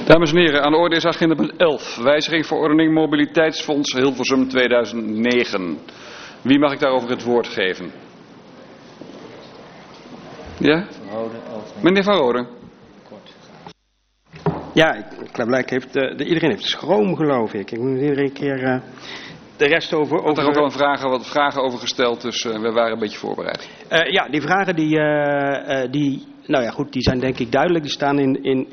Dames en heren, aan de orde is agenda punt 11. Wijziging verordening Mobiliteitsfonds Hilversum 2009. Wie mag ik daarover het woord geven? Ja? Meneer Van Rode. Ja, klaarblijk heeft iedereen heeft schroom, geloof ik. Ik moet iedere keer de rest over... Er zijn ook al wat vragen over gesteld, dus we waren een beetje voorbereid. Ja, die vragen nou ja, goed, die zijn denk ik duidelijk. Die staan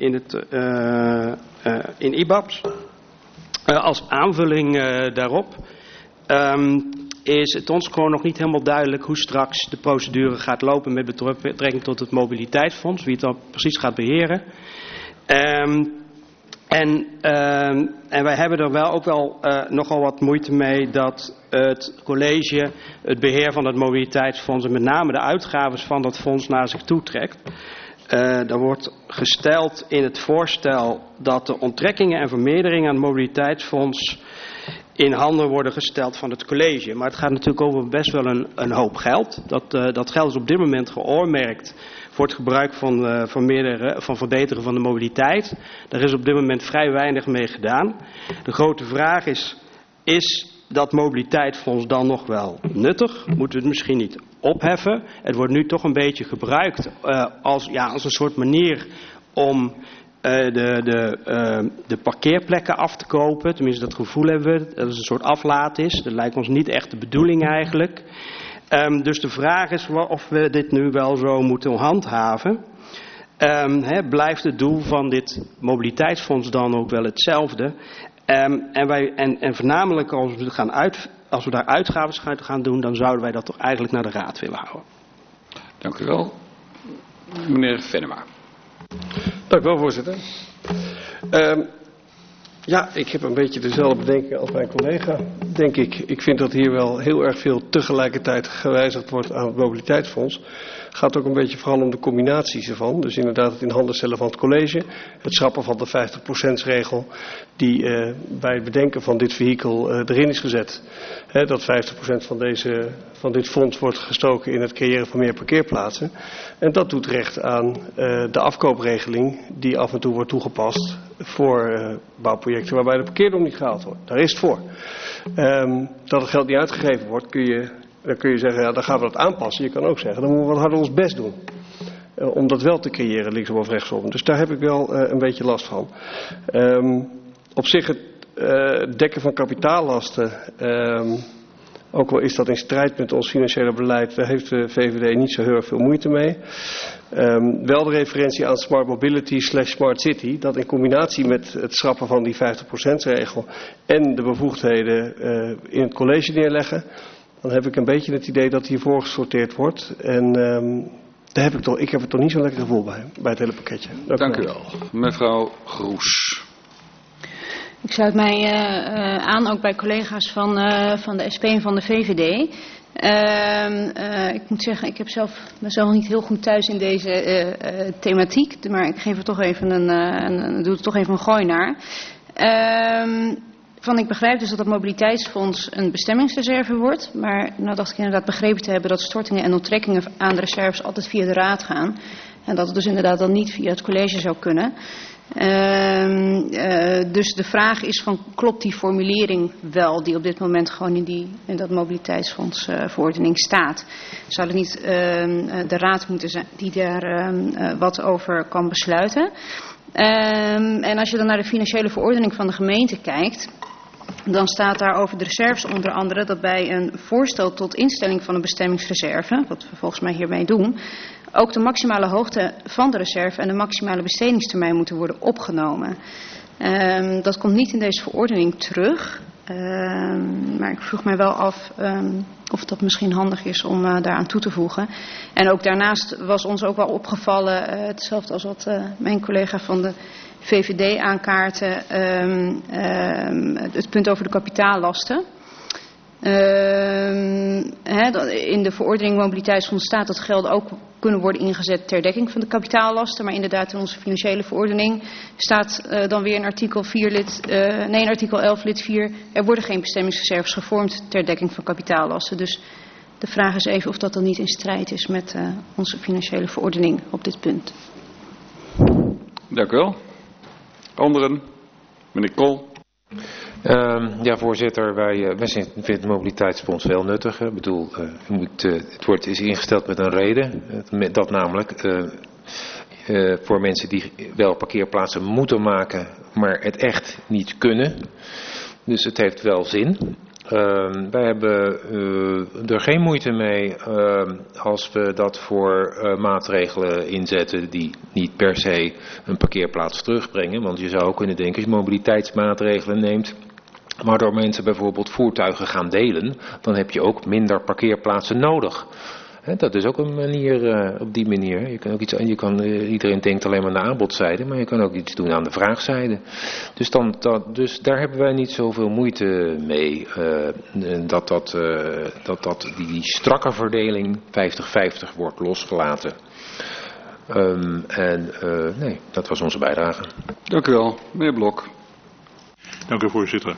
in IBABS. Als aanvulling daarop is het ons gewoon nog niet helemaal duidelijk hoe straks de procedure gaat lopen met betrekking tot het mobiliteitsfonds. Wie het dan precies gaat beheren. En wij hebben er wel ook wel nogal wat moeite mee dat het college het beheer van het mobiliteitsfonds en met name de uitgaven van dat fonds naar zich toe trekt. Er wordt gesteld in het voorstel dat de onttrekkingen en vermeerderingen aan het mobiliteitsfonds in handen worden gesteld van het college. Maar het gaat natuurlijk over best wel een hoop geld. Dat geld is op dit moment geoormerkt voor het gebruik van verbeteren van de mobiliteit. Daar is op dit moment vrij weinig mee gedaan. De grote vraag is dat mobiliteitsfonds dan nog wel nuttig? Moeten we het misschien niet opheffen? Het wordt nu toch een beetje gebruikt als een soort manier om de parkeerplekken af te kopen. Tenminste, dat gevoel hebben we. Dat is een soort aflaat is. Dat lijkt ons niet echt de bedoeling eigenlijk. Dus de vraag is of we dit nu wel zo moeten handhaven. Blijft het doel van dit mobiliteitsfonds dan ook wel hetzelfde? En voornamelijk als we daar uitgaven gaan doen, dan zouden wij dat toch eigenlijk naar de raad willen houden. Dank u wel. Meneer Venema. Dank u wel, voorzitter. Ja, ik heb een beetje dezelfde bedenking als mijn collega, denk ik. Ik vind dat hier wel heel erg veel tegelijkertijd gewijzigd wordt aan het mobiliteitsfonds. Het gaat ook een beetje vooral om de combinaties ervan. Dus inderdaad het in handen stellen van het college. Het schrappen van de 50%-regel die bij het bedenken van dit vehikel erin is gezet. Dat 50% van dit fonds wordt gestoken in het creëren van meer parkeerplaatsen. En dat doet recht aan de afkoopregeling die af en toe wordt toegepast voor bouwprojecten waarbij de parkeerdom niet gehaald wordt. Daar is het voor. Dat het geld niet uitgegeven wordt, dan kun je zeggen, ja, dan gaan we dat aanpassen. Je kan ook zeggen, dan moeten we wat harder ons best doen. Om dat wel te creëren, linksom of rechtsom. Dus daar heb ik wel een beetje last van. Op zich het dekken van kapitaallasten, ook al is dat in strijd met ons financiële beleid, daar heeft de VVD niet zo heel erg veel moeite mee. Wel de referentie aan smart mobility / smart city, dat in combinatie met het schrappen van die 50%-regel en de bevoegdheden in het college neerleggen, dan heb ik een beetje het idee dat hiervoor gesorteerd wordt. En daar ik heb er toch niet zo'n lekker gevoel bij het hele pakketje. Dank u wel. Mevrouw Groes. Ik sluit mij aan, ook bij collega's van de SP en van de VVD. Ik moet zeggen, ik heb mezelf niet heel goed thuis in deze thematiek. Maar ik geef er toch even doe er toch even een gooi naar. Ik begrijp dus dat het mobiliteitsfonds een bestemmingsreserve wordt. Maar nou dacht ik inderdaad begrepen te hebben dat stortingen en onttrekkingen aan de reserves altijd via de raad gaan. En dat het dus inderdaad dan niet via het college zou kunnen. Dus de vraag is van, klopt die formulering wel die op dit moment gewoon in dat mobiliteitsfonds verordening staat? Zou het niet de raad moeten zijn die daar wat over kan besluiten? En als je dan naar de financiële verordening van de gemeente kijkt, dan staat daar over de reserves onder andere dat bij een voorstel tot instelling van een bestemmingsreserve, wat we volgens mij hiermee doen, ook de maximale hoogte van de reserve en de maximale bestedingstermijn moeten worden opgenomen. Dat komt niet in deze verordening terug. Maar ik vroeg mij wel af of dat misschien handig is om daaraan toe te voegen. En ook daarnaast was ons ook wel opgevallen, hetzelfde als wat mijn collega van de VVD aankaartte, het punt over de kapitaallasten. In de verordening mobiliteitsfonds staat dat gelden ook kunnen worden ingezet ter dekking van de kapitaallasten. Maar inderdaad in onze financiële verordening staat dan weer in artikel 11 lid 4... er worden geen bestemmingsreserves gevormd ter dekking van kapitaallasten. Dus de vraag is even of dat dan niet in strijd is met onze financiële verordening op dit punt. Dank u wel. Anderen? Meneer Krol. Ja, voorzitter, wij vinden het mobiliteitsfonds wel nuttig. Ik bedoel, het is ingesteld met een reden. Dat namelijk voor mensen die wel parkeerplaatsen moeten maken, maar het echt niet kunnen. Dus het heeft wel zin. Wij hebben er geen moeite mee als we dat voor maatregelen inzetten die niet per se een parkeerplaats terugbrengen. Want je zou ook kunnen denken, als je mobiliteitsmaatregelen neemt, waardoor mensen bijvoorbeeld voertuigen gaan delen, dan heb je ook minder parkeerplaatsen nodig. Dat is ook een manier, op die manier. Iedereen denkt alleen maar aan de aanbodzijde, maar je kan ook iets doen aan de vraagzijde. Dus daar hebben wij niet zoveel moeite mee. Die strakke verdeling 50-50 wordt losgelaten. Nee, dat was onze bijdrage. Dank u wel. Meneer Blok. Dank u, voorzitter.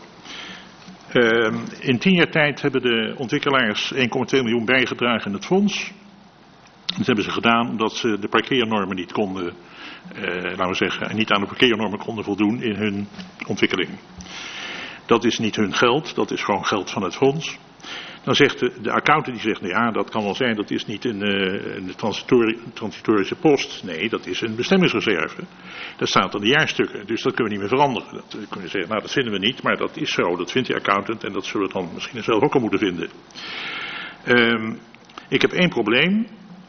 In 10 jaar tijd hebben de ontwikkelaars 1,2 miljoen bijgedragen in het fonds. Dat hebben ze gedaan omdat ze de parkeernormen niet konden, niet aan de parkeernormen konden voldoen in hun ontwikkeling. Dat is niet hun geld, dat is gewoon geld van het fonds. Dan zegt de accountant, die zegt, nou ja, dat kan wel zijn, dat is niet een transitorische post. Nee, dat is een bestemmingsreserve. Dat staat aan de jaarstukken, dus dat kunnen we niet meer veranderen. Dat kunnen we zeggen, nou dat vinden we niet, maar dat is zo. Dat vindt die accountant en dat zullen we dan misschien zelf ook al moeten vinden. Ik heb 1 probleem.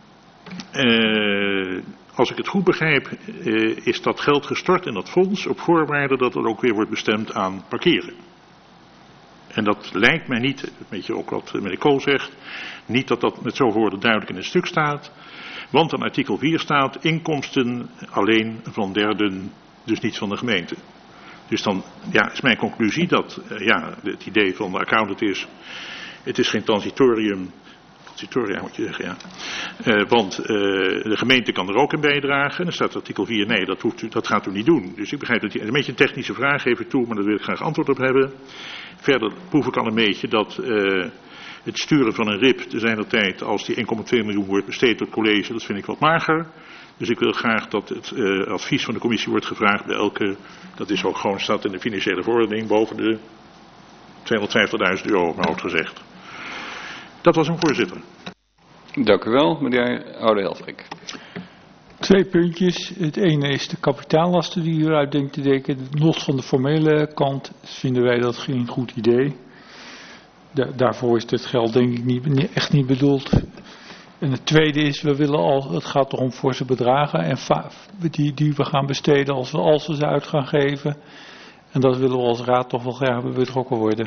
Als ik het goed begrijp, is dat geld gestort in dat fonds op voorwaarde dat het ook weer wordt bestemd aan parkeren. En dat lijkt mij niet, weet je ook wat meneer Kool zegt, niet dat dat met zoveel woorden duidelijk in het stuk staat. Want in artikel 4 staat inkomsten alleen van derden, dus niet van de gemeente. Dus dan is mijn conclusie dat het idee van de accountant is, het is geen transitoria moet je zeggen, ja. Want de gemeente kan er ook in bijdragen. Dan staat artikel 4, nee, dat gaat u niet doen. Dus ik begrijp dat een beetje een technische vraag geef ik toe, maar daar wil ik graag antwoord op hebben. Verder proef ik al een beetje dat het sturen van een RIP te zijner tijd, als die 1,2 miljoen wordt besteed door het college, dat vind ik wat mager. Dus ik wil graag dat het advies van de commissie wordt gevraagd bij elke, dat is ook gewoon staat in de financiële verordening, boven de €250.000, maar hoofd gezegd. Dat was hem, voorzitter. Dank u wel, meneer Oude-Helfrich. 2 puntjes. Het ene is de kapitaallasten die u eruit denkt te dekken. Los van de formele kant vinden wij dat geen goed idee. Daarvoor is dit geld denk ik echt niet bedoeld. En het tweede is, het gaat toch om forse bedragen en die we gaan besteden als we ze uit gaan geven. En dat willen we als raad toch wel graag betrokken worden.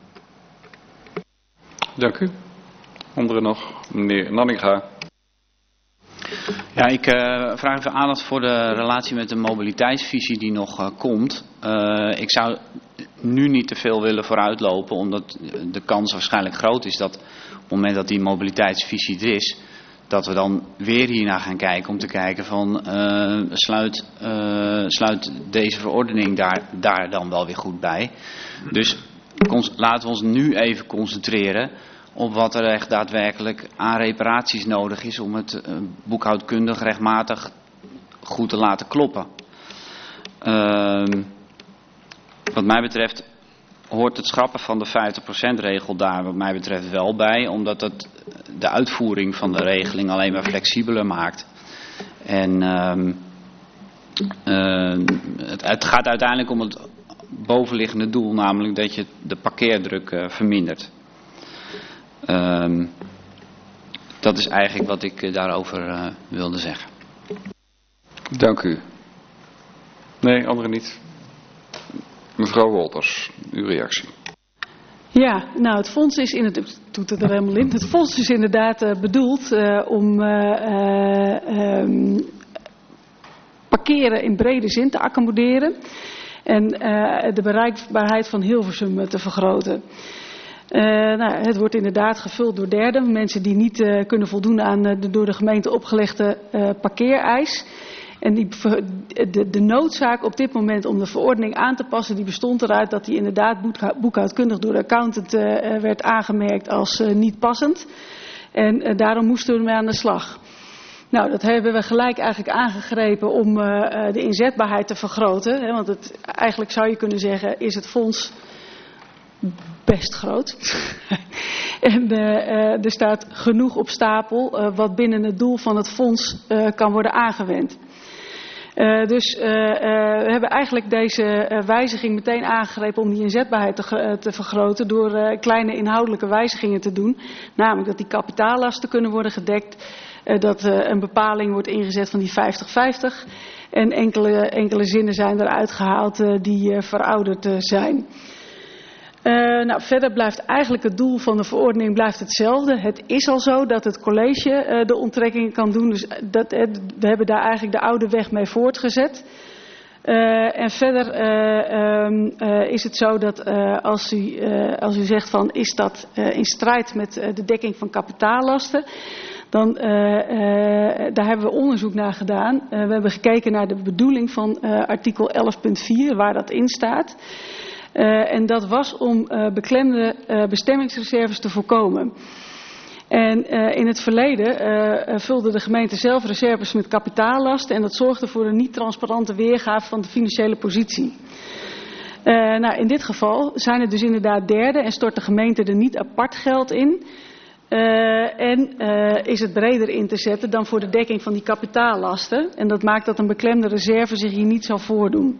Dank u. Anderen nog? Meneer Nanninga. Ja, ik vraag even aandacht voor de relatie met de mobiliteitsvisie die nog komt. Ik zou nu niet te veel willen vooruitlopen, omdat de kans waarschijnlijk groot is dat op het moment dat die mobiliteitsvisie er is, dat we dan weer hiernaar gaan kijken om te kijken van sluit deze verordening daar dan wel weer goed bij. Dus laten we ons nu even concentreren op wat er echt daadwerkelijk aan reparaties nodig is om het boekhoudkundig rechtmatig goed te laten kloppen. Wat mij betreft hoort het schrappen van de 50% regel daar wat mij betreft wel bij, omdat het de uitvoering van de regeling alleen maar flexibeler maakt. En het gaat uiteindelijk om het bovenliggende doel, namelijk dat je de parkeerdruk vermindert. Dat is eigenlijk wat ik daarover wilde zeggen. Dank u. Nee, anderen niet. Mevrouw Wolters, uw reactie. Ja, nou het fonds is doet het er helemaal in. Het fonds is inderdaad bedoeld om parkeren in brede zin te accommoderen en de bereikbaarheid van Hilversum te vergroten. Het wordt inderdaad gevuld door derden, mensen die niet kunnen voldoen aan de door de gemeente opgelegde parkeereis. En de noodzaak op dit moment om de verordening aan te passen, die bestond eruit dat die inderdaad boekhoudkundig door de accountant werd aangemerkt als niet passend. En daarom moesten we ermee aan de slag. Nou, dat hebben we gelijk eigenlijk aangegrepen om de inzetbaarheid te vergroten. Hè, want eigenlijk zou je kunnen zeggen, is het fonds best groot. En er staat genoeg op stapel wat binnen het doel van het fonds kan worden aangewend. Dus we hebben eigenlijk deze wijziging meteen aangegrepen om die inzetbaarheid te vergroten door kleine inhoudelijke wijzigingen te doen. Namelijk dat die kapitaallasten kunnen worden gedekt, dat een bepaling wordt ingezet van die 50-50 en enkele zinnen zijn eruit gehaald die verouderd zijn. Nou, verder blijft eigenlijk het doel van de verordening blijft hetzelfde. Het is al zo dat het college de onttrekkingen kan doen. Dus we hebben daar eigenlijk de oude weg mee voortgezet. En verder is het zo dat als u zegt van is dat in strijd met de dekking van kapitaallasten, dan daar hebben we onderzoek naar gedaan. We hebben gekeken naar de bedoeling van artikel 11.4 waar dat in staat. En dat was om beklemde bestemmingsreserves te voorkomen. En in het verleden vulde de gemeente zelf reserves met kapitaallasten en dat zorgde voor een niet transparante weergave van de financiële positie. Nou, in dit geval zijn het dus inderdaad derde en stort de gemeente er niet apart geld in. En is het breder in te zetten dan voor de dekking van die kapitaallasten. En dat maakt dat een beklemde reserve zich hier niet zal voordoen.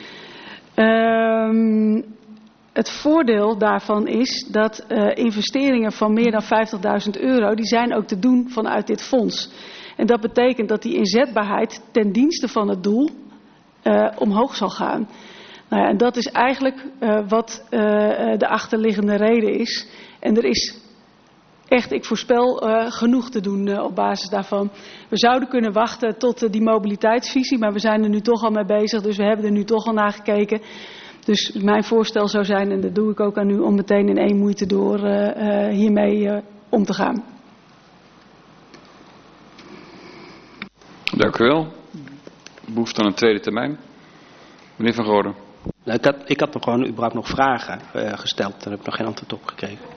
Het voordeel daarvan is dat investeringen van meer dan €50.000, die zijn ook te doen vanuit dit fonds. En dat betekent dat die inzetbaarheid ten dienste van het doel omhoog zal gaan. Nou ja, en dat is eigenlijk wat de achterliggende reden is. En er is echt, ik voorspel, genoeg te doen op basis daarvan. We zouden kunnen wachten tot die mobiliteitsvisie, maar we zijn er nu toch al mee bezig, dus we hebben er nu toch al naar gekeken. Dus mijn voorstel zou zijn, en dat doe ik ook aan u, om meteen in één moeite door hiermee om te gaan. Dank u wel. Behoefte aan een tweede termijn. Meneer Van Roden. Ik had nog gewoon überhaupt nog vragen gesteld en daar heb ik nog geen antwoord op gekregen.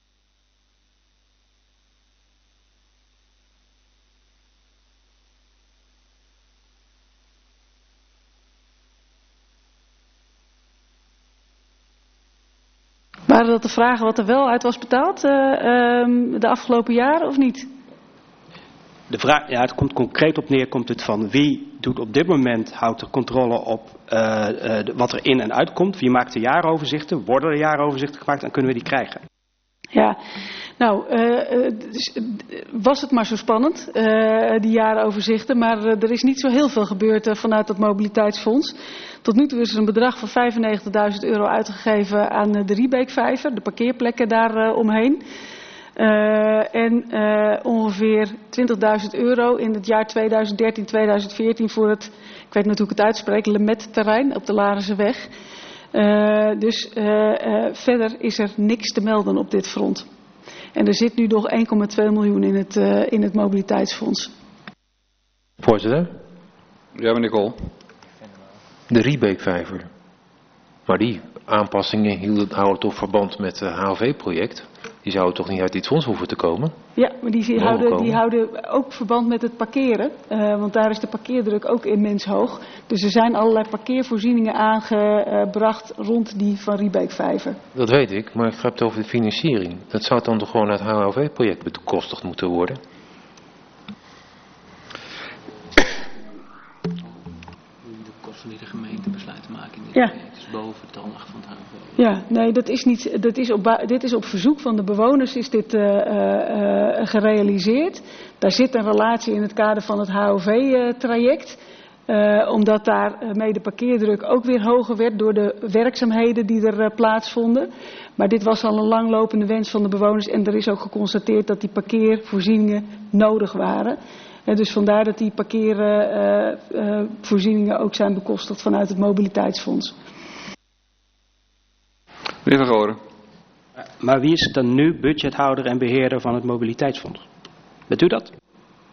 Waren dat de vragen wat er wel uit was betaald de afgelopen jaren of niet? De vraag, ja, het komt concreet op neer, komt het van wie doet op dit moment, houdt er controle op wat er in en uitkomt. Wie maakt de jaaroverzichten? Worden er jaaroverzichten gemaakt en kunnen we die krijgen? Ja, nou, was het maar zo spannend, die jaaroverzichten. Maar er is niet zo heel veel gebeurd vanuit het mobiliteitsfonds. Tot nu toe is er een bedrag van €95.000 uitgegeven aan de Riebeekvijver, de parkeerplekken daar omheen. En ongeveer €20.000 in het jaar 2013-2014 voor het, ik weet niet hoe ik het uitspreek, Lemet-terrein op de Larenseweg. Dus verder is er niks te melden op dit front. En er zit nu nog 1,2 miljoen in het mobiliteitsfonds. Voorzitter? Ja, meneer Kool. De Riebeekvijver. Maar die aanpassingen houden toch verband met het HOV-project? Die zouden toch niet uit dit fonds hoeven te komen? Ja, maar die houden ook verband met het parkeren. Want daar is de parkeerdruk ook immens hoog. Dus er zijn allerlei parkeervoorzieningen aangebracht rond die van Riebeekvijver. Dat weet ik, maar ik heb het over de financiering. Dat zou dan toch gewoon uit het HOV-project bekostigd moeten worden? De kosten die de gemeente besluit te maken in dit project is boven het aanleg van het HOV. Ja, nee, dit is op verzoek van de bewoners is dit gerealiseerd. Daar zit een relatie in het kader van het HOV-traject. Omdat daarmee de parkeerdruk ook weer hoger werd door de werkzaamheden die er plaatsvonden. Maar dit was al een langlopende wens van de bewoners en er is ook geconstateerd dat die parkeervoorzieningen nodig waren. Dus vandaar dat die parkeervoorzieningen ook zijn bekostigd vanuit het mobiliteitsfonds. Meneer Van Roden. Maar wie is dan nu budgethouder en beheerder van het mobiliteitsfonds? Bent u dat?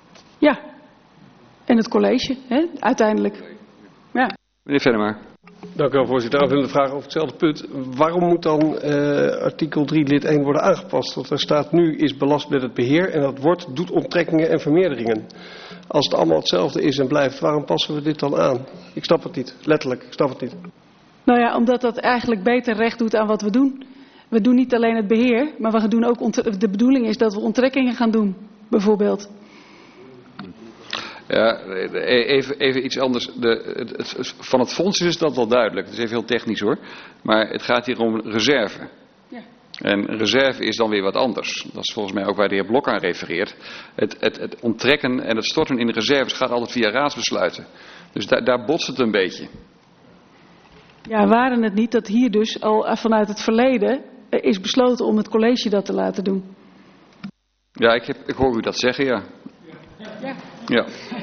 Ja, en het college, hè, uiteindelijk. Ja. Meneer Venema. Dank u wel, voorzitter. Aanvullende vraag over hetzelfde punt. Waarom moet dan artikel 3 lid 1 worden aangepast? Want er staat nu is belast met het beheer en dat wordt doet onttrekkingen en vermeerderingen. Als het allemaal hetzelfde is en blijft, waarom passen we dit dan aan? Ik snap het niet. Letterlijk, ik snap het niet. Nou ja, omdat dat eigenlijk beter recht doet aan wat we doen. We doen niet alleen het beheer, maar we doen ook de bedoeling is dat we onttrekkingen gaan doen, bijvoorbeeld. Ja, even iets anders. Van het fonds is dat wel duidelijk. Het is even heel technisch hoor. Maar het gaat hier om reserve. Ja. En reserve is dan weer wat anders. Dat is volgens mij ook waar de heer Blok aan refereert. Het onttrekken en het storten in de reserves gaat altijd via raadsbesluiten. Dus daar botst het een beetje. Ja, waren het niet dat hier dus al vanuit het verleden is besloten om het college dat te laten doen? Ja, ik hoor u dat zeggen, ja. Ja.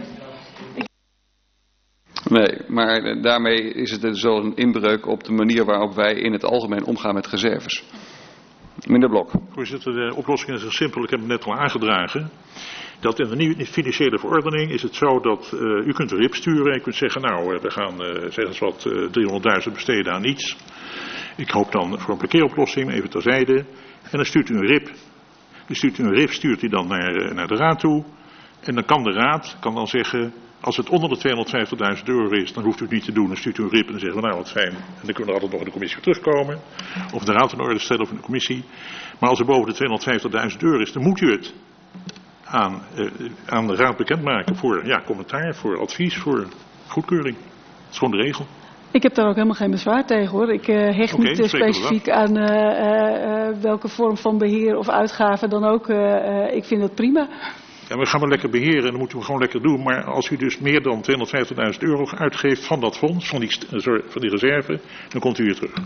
Nee, maar daarmee is het dus wel een inbreuk op de manier waarop wij in het algemeen omgaan met reserves. Meneer Blok. Voorzitter, de oplossing is heel simpel. Ik heb het net al aangedragen. Dat in de nieuwe financiële verordening is het zo dat u kunt een RIP sturen. Je kunt zeggen, nou, we gaan zeg eens wat 300.000 besteden aan iets. Ik hoop dan voor een parkeeroplossing, even terzijde. En dan stuurt u een RIP. Stuurt u dan naar de raad toe. En dan kan de raad dan zeggen, als het onder de €250.000 is, dan hoeft u het niet te doen. Dan stuurt u een RIP en dan zeggen we, nou wat fijn. En dan kunnen we er altijd nog in de commissie weer terugkomen. Of de raad in orde stellen of in de commissie. Maar als het boven de €250.000 is, dan moet u het aan de raad bekendmaken voor commentaar, voor advies, voor goedkeuring. Dat is gewoon de regel. Ik heb daar ook helemaal geen bezwaar tegen hoor. Ik hecht niet specifiek aan welke vorm van beheer of uitgave dan ook. Ik vind dat prima. Ja, we gaan maar lekker beheren en dat moeten we gewoon lekker doen. Maar als u dus meer dan €250.000 uitgeeft van dat fonds, van die reserve, dan komt u weer terug.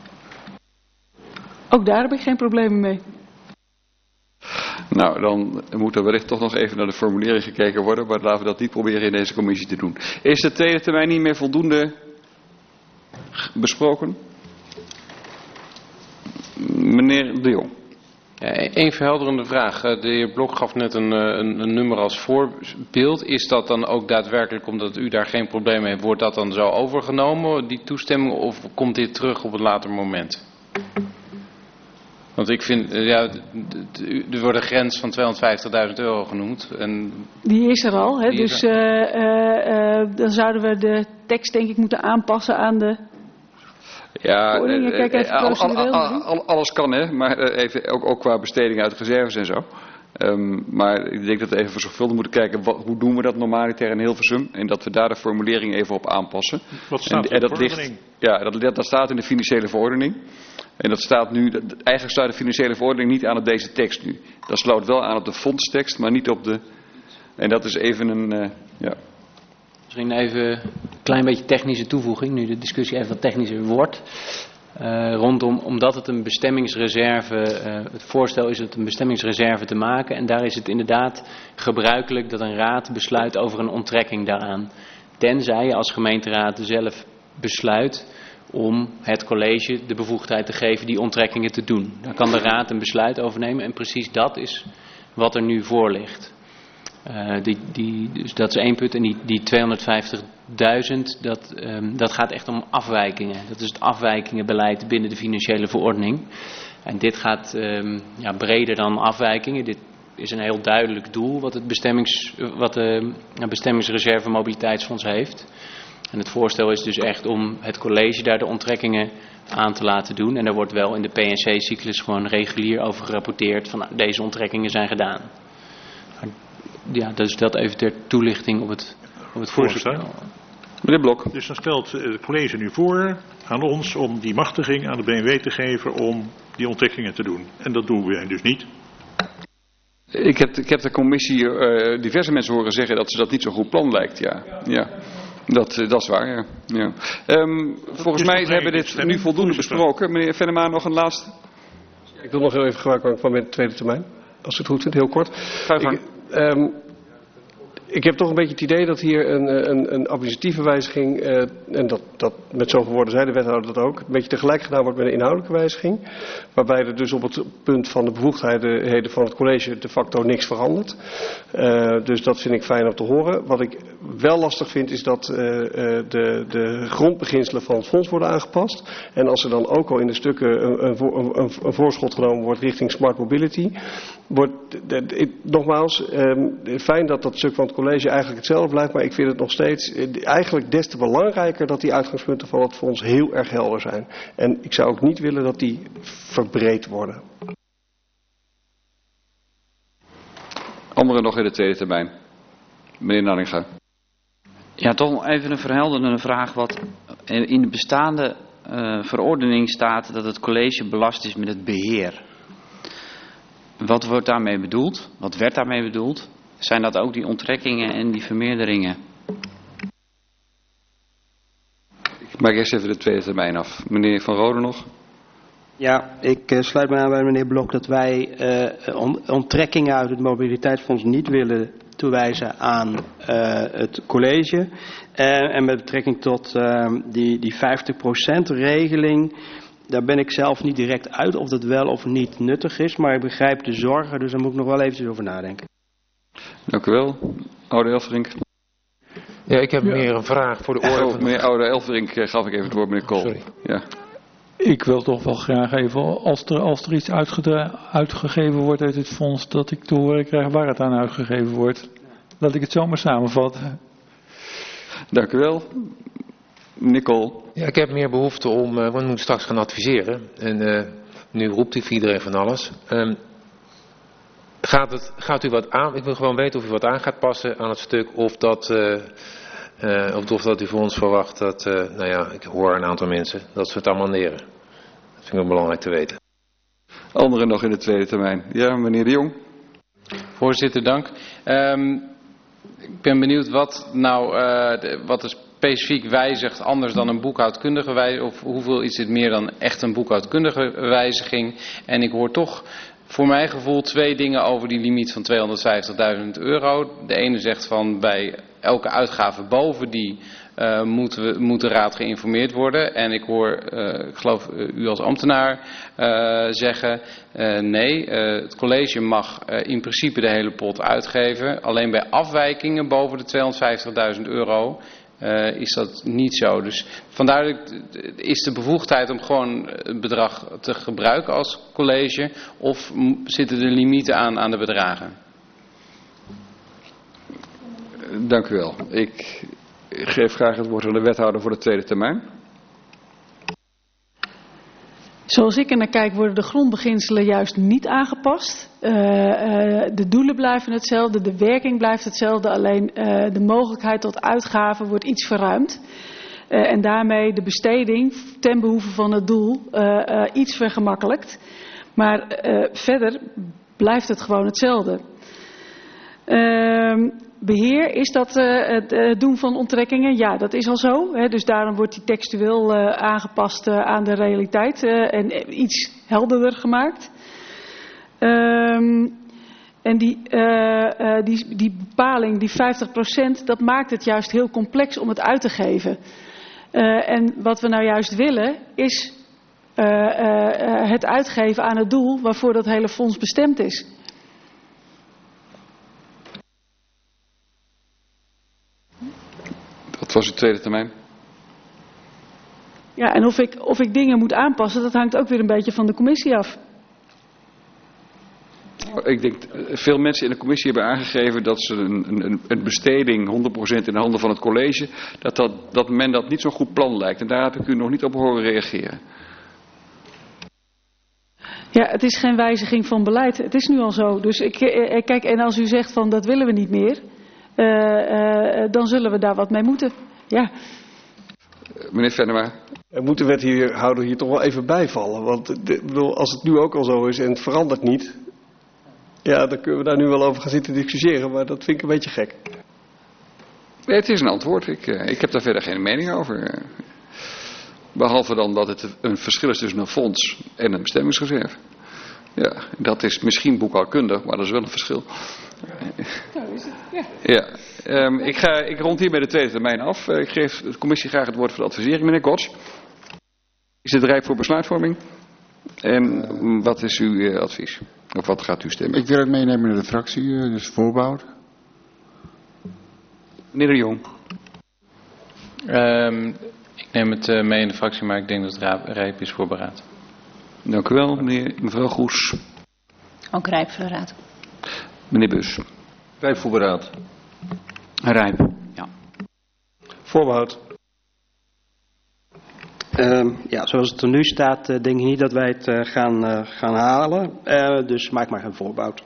Ook daar heb ik geen problemen mee. Nou, dan moet er wellicht toch nog even naar de formulering gekeken worden, maar laten we dat niet proberen in deze commissie te doen. Is de tweede termijn niet meer voldoende besproken? Meneer De Jong. Eén verhelderende vraag. De heer Blok gaf net een nummer als voorbeeld. Is dat dan ook daadwerkelijk, omdat u daar geen probleem mee heeft, wordt dat dan zo overgenomen, die toestemming, of komt dit terug op een later moment? Want ik vind, er wordt een grens van €250.000 genoemd. En die is er al, hè? Dus dan zouden we de tekst denk ik moeten aanpassen aan de... Ja, alles kan hè, maar even ook qua besteding uit reserves en zo. Maar ik denk dat we even zorgvuldig moeten kijken, hoe doen we dat normaliter in Hilversum? En dat we daar de formulering even op aanpassen. Wat staat in de verordening? Dat staat in de financiële verordening. En dat staat nu, eigenlijk sluit de financiële verordening niet aan op deze tekst nu. Dat sluit wel aan op de fondstekst, maar niet op de... En dat is even een, Misschien even een klein beetje technische toevoeging, nu de discussie even wat technischer wordt. Omdat het een bestemmingsreserve, het voorstel is het een bestemmingsreserve te maken. En daar is het inderdaad gebruikelijk dat een raad besluit over een onttrekking daaraan. Tenzij je als gemeenteraad zelf besluit om het college de bevoegdheid te geven die onttrekkingen te doen. Daar kan de raad een besluit over nemen en precies dat is wat er nu voor ligt. Dus dat is één punt. En die 250.000, dat gaat echt om afwijkingen. Dat is het afwijkingenbeleid binnen de financiële verordening. En dit gaat breder dan afwijkingen. Dit is een heel duidelijk doel wat de bestemmingsreserve mobiliteitsfonds heeft. En het voorstel is dus echt om het college daar de onttrekkingen aan te laten doen. En daar wordt wel in de PNC-cyclus gewoon regulier over gerapporteerd van deze onttrekkingen zijn gedaan. Ja, dus dat even ter toelichting op het voorstel. Meneer Blok. Dus dan stelt het college nu voor aan ons om die machtiging aan de BMW te geven om die onttrekkingen te doen. En dat doen wij dus niet. Ik heb de commissie diverse mensen horen zeggen dat ze dat niet zo'n goed plan lijkt. Ja. Dat is waar, ja. Volgens mij hebben we dit nu voldoende besproken. Meneer Venema, nog een laatste? Ik wil nog heel even gebruik maken van mijn tweede termijn. Als u het goed vindt, heel kort. Ik heb toch een beetje het idee dat hier een administratieve wijziging, en dat met zoveel woorden zei de wethouder dat ook, een beetje tegelijk gedaan wordt met een inhoudelijke wijziging. Waarbij er dus op het punt van de bevoegdheden van het college de facto niks verandert. Dus dat vind ik fijn om te horen. Wat ik wel lastig vind is dat de grondbeginselen van het fonds worden aangepast. En als er dan ook al in de stukken een voorschot genomen wordt richting smart mobility. Nogmaals, fijn dat dat stuk van het college eigenlijk hetzelfde blijft, maar ik vind het nog steeds eigenlijk des te belangrijker dat die uitgangspunten van het fonds heel erg helder zijn. En ik zou ook niet willen dat die verbreed worden. Anderen nog in de tweede termijn. Meneer Nanninga. Ja, toch even een verhelderende vraag. Wat in de bestaande verordening staat dat het college belast is met het beheer. Wat wordt daarmee bedoeld? Wat werd daarmee bedoeld? Zijn dat ook die onttrekkingen en die vermeerderingen? Ik maak eerst even de tweede termijn af. Meneer Van Rode nog? Ja, ik sluit me aan bij meneer Blok dat wij onttrekkingen uit het mobiliteitsfonds niet willen toewijzen aan het college. En met betrekking tot die 50% regeling, daar ben ik zelf niet direct uit of dat wel of niet nuttig is. Maar ik begrijp de zorgen, dus daar moet ik nog wel eventjes over nadenken. Dank u wel. Oude Elfrink. Ja, ik heb meer een vraag voor de orde. Meneer Oude Elfrink gaf ik even het woord, meneer Kool. Sorry. Ja. Ik wil toch wel graag even, als er iets uitgegeven wordt uit het fonds, dat ik te horen krijg waar het aan uitgegeven wordt. Laat ik het zo maar samenvatten. Dank u wel. Meneer Kool. Ja, ik heb meer behoefte om, want we moeten straks gaan adviseren. En nu roept u voor iedereen van alles. Gaat u wat aan? Ik wil gewoon weten of u wat aan gaat passen aan het stuk. Of dat u voor ons verwacht dat, ik hoor een aantal mensen, dat ze het amenderen. Dat vind ik ook belangrijk te weten. Anderen nog in de tweede termijn. Ja, meneer De Jong. Voorzitter, dank. Ik ben benieuwd wat er specifiek wijzigt anders dan een boekhoudkundige wijziging. Of hoeveel is dit meer dan echt een boekhoudkundige wijziging. En ik hoor toch voor mijn gevoel 2 dingen over die limiet van €250.000. De ene zegt van bij elke uitgave boven die moet de raad geïnformeerd worden. En ik hoor, ik geloof u als ambtenaar zeggen, nee, het college mag in principe de hele pot uitgeven. Alleen bij afwijkingen boven de €250.000 is dat niet zo. Dus vandaar is de bevoegdheid om gewoon het bedrag te gebruiken als college, of zitten er limieten aan de bedragen? Dank u wel. Ik geef graag het woord aan de wethouder voor de tweede termijn. Zoals ik er naar kijk worden de grondbeginselen juist niet aangepast. De doelen blijven hetzelfde, de werking blijft hetzelfde, alleen de mogelijkheid tot uitgaven wordt iets verruimd. En daarmee de besteding ten behoeve van het doel iets vergemakkelijkt. Maar verder blijft het gewoon hetzelfde. Beheer, is dat het doen van onttrekkingen? Ja, dat is al zo. Hè, dus daarom wordt die textueel aangepast aan de realiteit en iets helderder gemaakt. En die bepaling, die 50%, dat maakt het juist heel complex om het uit te geven. En wat we nou juist willen is het uitgeven aan het doel waarvoor dat hele fonds bestemd is. Dat was uw tweede termijn. Ja, en of ik dingen moet aanpassen, dat hangt ook weer een beetje van de commissie af. Ik denk, veel mensen in de commissie hebben aangegeven dat ze een besteding 100% in de handen van het college, dat men dat niet zo'n goed plan lijkt. En daar heb ik u nog niet op horen reageren. Ja, het is geen wijziging van beleid. Het is nu al zo. Dus kijk, en als u zegt van dat willen we niet meer, dan zullen we daar wat mee moeten. Ja. Meneer Venema. Moet de wethouder hier toch wel even bijvallen. Want als het nu ook al zo is en het verandert niet, ja, dan kunnen we daar nu wel over gaan zitten discussiëren. Maar dat vind ik een beetje gek. Nee, het is een antwoord. Ik heb daar verder geen mening over. Behalve dan dat het een verschil is tussen een fonds en een bestemmingsreserve. Ja, dat is misschien boekhoudkundig, maar dat is wel een verschil. Ja. Ik rond hier bij de tweede termijn af. Ik geef de commissie graag het woord voor de advisering, meneer Kots. Is het rijp voor besluitvorming? En wat is uw advies? Of wat gaat u stemmen? Ik wil het meenemen naar de fractie, dus voorbehoud. Meneer de Jong. Ik neem het mee in de fractie, maar ik denk dat het rijp is voor beraad. Dank u wel, mevrouw Goes. Ook rijp voor de raad. Meneer Bus. Rijp voor beraad. Rijp, ja. Voorbehoud. Zoals het er nu staat, denk ik niet dat wij het gaan halen. Dus maak maar geen voorbehoud.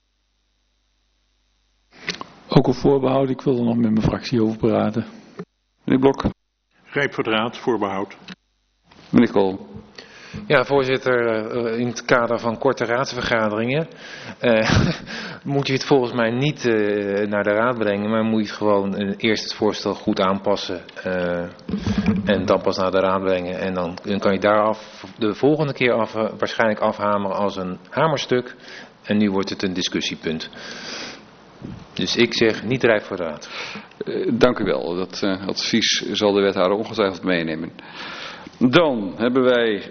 Ook een voorbehoud, ik wil er nog met mijn fractie over praten. Meneer Blok. Rijp voor de raad, voorbehoud. Meneer Kool. Ja, voorzitter, in het kader van korte raadsvergaderingen moet je het volgens mij niet naar de raad brengen, maar moet je het gewoon eerst het voorstel goed aanpassen en dan pas naar de raad brengen. En dan kan je daar de volgende keer waarschijnlijk afhameren als een hamerstuk en nu wordt het een discussiepunt. Dus ik zeg niet rijp voor de raad. Dank u wel. Dat advies zal de wethouder ongetwijfeld meenemen. Dan hebben wij